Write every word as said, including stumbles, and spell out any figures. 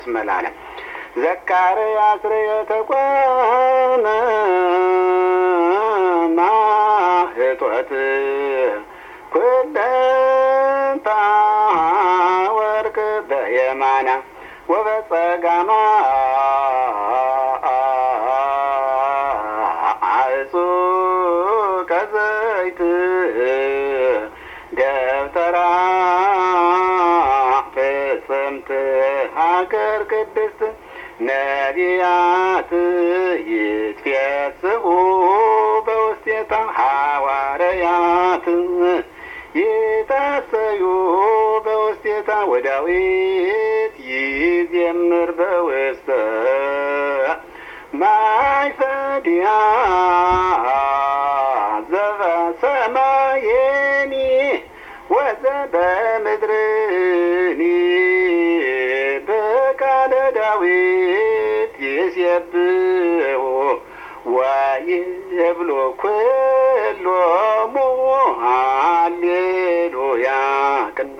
መላለም ዘካርያስ የተቆመ ማህቶት ኩለንታ ወርቅ በየማና ወበጸጋማ አጹ ከዘይት ደብተራ ፍጽምት ሀገር ቅድስት ነቢያት ይትፌስሑ በውስቴታ ሐዋርያት ይታሰዩ በውስቴታ ወዳዊት ይዜምር በውስተ ማይፈዲያ ዘበሰማየኒ ወዘበምድርኒ በቃለ ዳዊት ይሴብሑ ወይብሉ ኩሎሙ